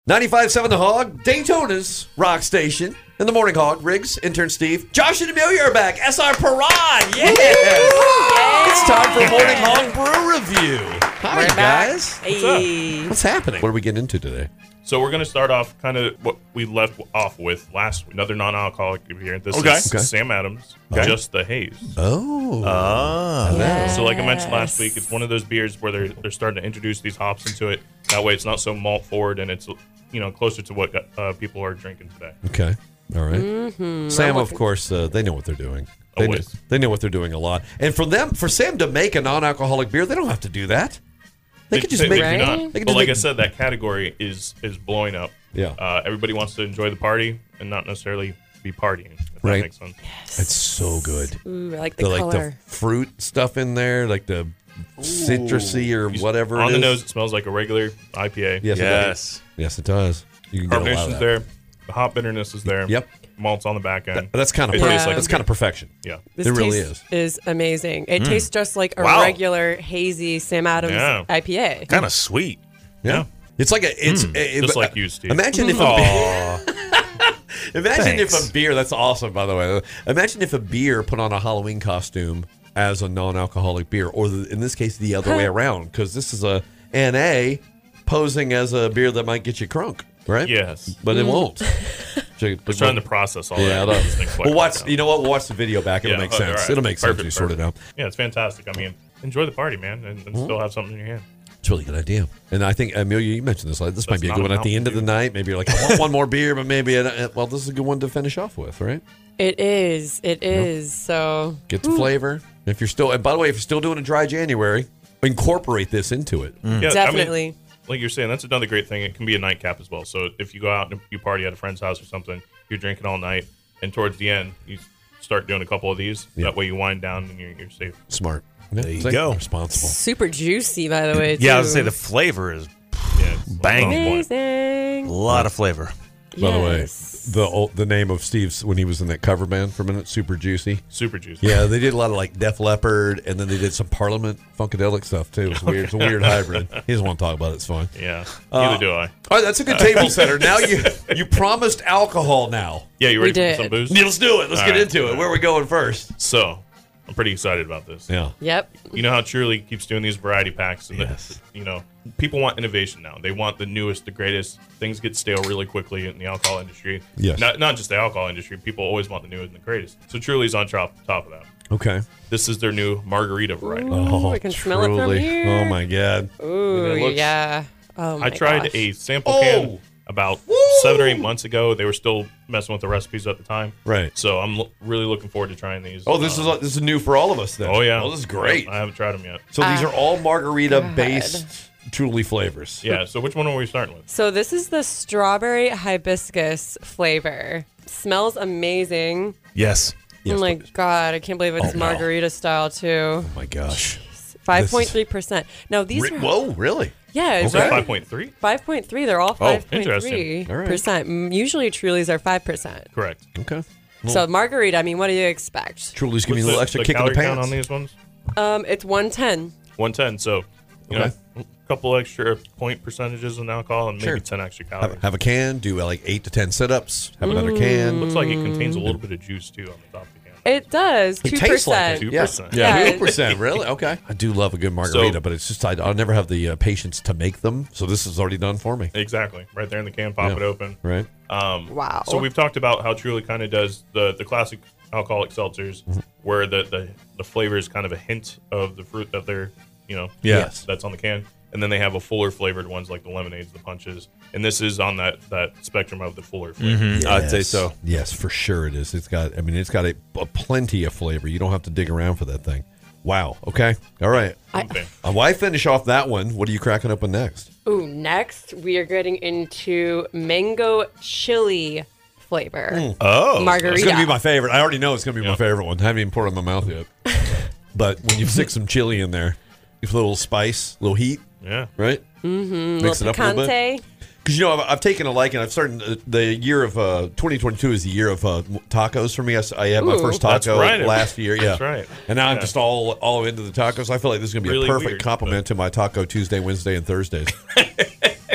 95.7 The Hog, Daytona's rock station. In the Morning Hog, Riggs, intern Steve, Josh and Amelia are back. SR Parade, yes! It's time for Morning Hog Brew Review. Hi, guys. Hey. What's happening? What are we getting into today? So we're going to start off kind of what we left off with last week. Another non-alcoholic beer. This is Sam Adams, Just the Haze. Oh. Yes. So like I mentioned last week, it's one of those beers where they're starting to introduce these hops into it. That way it's not so malt forward and it's closer to what people are drinking today. Okay. All right. Mm-hmm. Sam, of course, they know what they're doing. They know what they're doing a lot. And for Sam to make a non-alcoholic beer, they don't have to do that. They could just make it. Right? But like I said, that category is blowing up. Yeah. Everybody wants to enjoy the party and not necessarily be partying. If Right. that makes sense. Yes. It's so good. Ooh, I like the color. Like the fruit stuff in there, like the citrusy or whatever. On it the is. nose, it smells like a regular IPA. Yes, it does. Yes, it does. You can get a lot of Carbonation's that. there. The hop bitterness is there. Yep. Malt's on the back end. That's kind of It tastes like that's a kind of perfection. Yeah. This it really is amazing. It tastes just like a regular hazy Sam Adams IPA. Kind of sweet. Yeah. It's like Just like you, Steve. Imagine if if a beer, that's awesome, by the way. Imagine if a beer put on a Halloween costume as a non-alcoholic beer, or in this case, the other way around, because this is a NA posing as a beer that might get you crunk, right? Yes. But it won't. We're trying to process all yeah, that. We'll watch. You know what? We'll watch the video back. It'll make sense. Right. It'll make sense. Perfect, You sort it out. Yeah, it's fantastic. I mean, enjoy the party, man, and still have something in your hand. It's a really good idea. And I think, Amelia, you mentioned this. This might be a good one at the end of the night. Maybe you're like, I want one more beer, but maybe, this is a good one to finish off with, right? It is. It is. So get the flavor. If you're still, and by the way, if you're still doing a dry January, incorporate this into it. Yeah, definitely. I mean, like you're saying, that's another great thing. It can be a nightcap as well. So if you go out and you party at a friend's house or something, you're drinking all night, and towards the end, you start doing a couple of these. Yeah. That way you wind down and you're safe. Smart. There you go. Responsible. Super juicy, by the way. Yeah, I too. was going to say the flavor is Bang. Amazing. a lot of flavor. By the way, Yes. the name of Steve's when he was in that cover band for a minute, Super Juicy. Super juicy. Yeah, they did a lot of like Def Leppard, and then they did some Parliament Funkadelic stuff too. It's weird. It's a weird hybrid. He doesn't want to talk about it. It's fine. Yeah. Neither do I. All right, that's a good table setter. Now you promised alcohol. Now Yeah, you ready did. for some booze? let's do it. Let's All get right. into it. Where are we going first? So, I'm pretty excited about this. Yeah. Yep. You know how Truly keeps doing these variety packs, and Yes. people want innovation now. They want the newest, the greatest. Things get stale really quickly in the alcohol industry. Yes. Not just the alcohol industry. People always want the newest and the greatest. So Truly's on top of that. Okay. This is their new margarita variety. Ooh, I can smell it from truly. here. Oh my God. Ooh, It looks- yeah. Oh my I tried gosh. a sample can about 7 or 8 months ago. They were still messing with the recipes at the time. Right. So I'm really looking forward to trying these. Oh, this is new for all of us then. Oh yeah. Oh, this is great. I haven't tried them yet. So these are all margarita-based Truly flavors. Yeah. So which one are we starting with? So this is the strawberry hibiscus flavor. Smells amazing. Yes. Yes, oh my please. God, I can't believe it's Oh, no. margarita style too. Oh my gosh. 5.3%. Now these are Whoa, really? yeah, it's Okay. right. 5.3. 5.3. They're all interesting. 5.3%. Usually Trulies are 5%. Correct. Okay. So margarita, I mean, what do you expect? Truly's giving What's you a little extra kick in the calorie count pants. on these ones? It's 110. 110. So, Okay. a couple extra point percentages in alcohol and maybe Sure. 10 extra calories. Have a can, do like 8 to 10 sit-ups, have another can. Looks like it contains a little bit of juice too on the top of the can. It does. It 2%. tastes like it. 2%. Yeah, Yeah. 2%, really? Okay. I do love a good margarita, So- but it's just I'll never have the patience to make them, so this is already done for me. Exactly. Right there in the can, pop Yeah. it open. Right? Wow. So we've talked about how Truly kind of does the classic alcoholic seltzers, Mm-hmm. where the flavor is kind of a hint of the fruit that they're, Yes. that's on the can. And then they have a fuller flavored ones like the lemonades, the punches. And this is on that spectrum of the fuller flavor. I'd say so. Yes, for sure it is. It's got a plenty of flavor. You don't have to dig around for that thing. Wow. Okay. All right. Okay. Why finish off that one? What are you cracking open next? Ooh, next we are getting into mango chili flavor. Oh. Margarita. It's going to be my favorite. I already know it's going to be my favorite one. I haven't even poured it in my mouth yet. But when you stick some chili in there, you put a little spice, a little heat, Yeah. right? Mm-hmm. Mix it up a little bit. Picante. Because, I've taken a liking. I've started the year of 2022 is the year of tacos for me. I had my Ooh. first That's taco right. last year. Yeah. That's right. And now I'm Yeah. just all into the tacos. I feel like this is going to be Really a perfect weird, complement to my taco Tuesday, Wednesday, and Thursdays.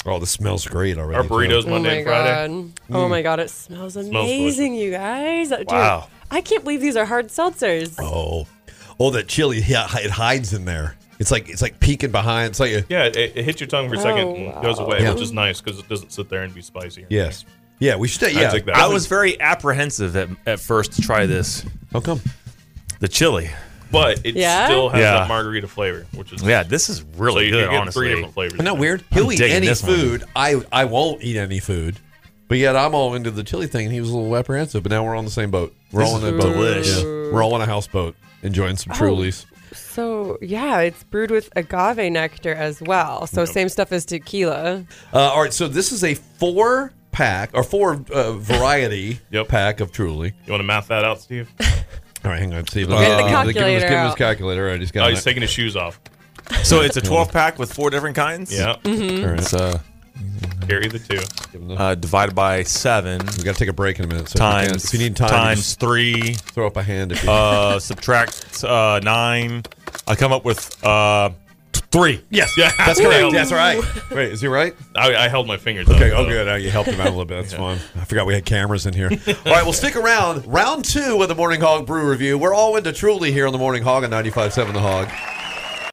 Oh, this smells great already. Our burritos Oh Monday my and Friday. god! Oh my god! It smells amazing, you guys. Dude, Wow. I can't believe these are hard seltzers. Oh, that chili, yeah, it hides in there. It's like peeking behind. It's like Yeah, it hits your tongue for a second and goes away, Yeah. which is nice because it doesn't sit there and be spicy. or yes, yeah. We should. anything. Yeah. I take that. I was very apprehensive at first to try this. How come? The chili. but it Yeah? still has Yeah. that margarita flavor, which is Yeah, this is so really you good, get honestly. 3 different flavors. Isn't that weird? He'll eat digging any this one. food. I won't eat any food. But yet I'm all into the chili thing, and he was a little apprehensive. But now we're on the same boat. We're This all in is a boat. delish. Yeah. We're all on a houseboat enjoying some Trulies. So yeah, it's brewed with agave nectar as well. So same stuff as tequila. All right, so this is a 4-pack or 4 variety Yep. pack of Truly. You want to math that out, Steve? All right, hang on. See, Get the calculator give him his out. calculator. All right, he's got Oh, it. he's taking his shoes off. So it's a 12-pack with 4 different kinds? Yeah, All right. It's carry the 2. Give him the- divided by 7 we got to take a break in a minute. So times if you need time, times just 3, throw up a hand. If you subtract 9. I come up with 3. yes, Yeah, that's correct. nailed it. That's right. Wait, is he right? I held my fingers Okay, up. oh good. You helped him out a little bit. That's fine. I forgot we had cameras in here. All right, well, stick around. Round 2 of the Morning Hog Brew Review. We're all into Truly here on the Morning Hog on 95.7 The Hog.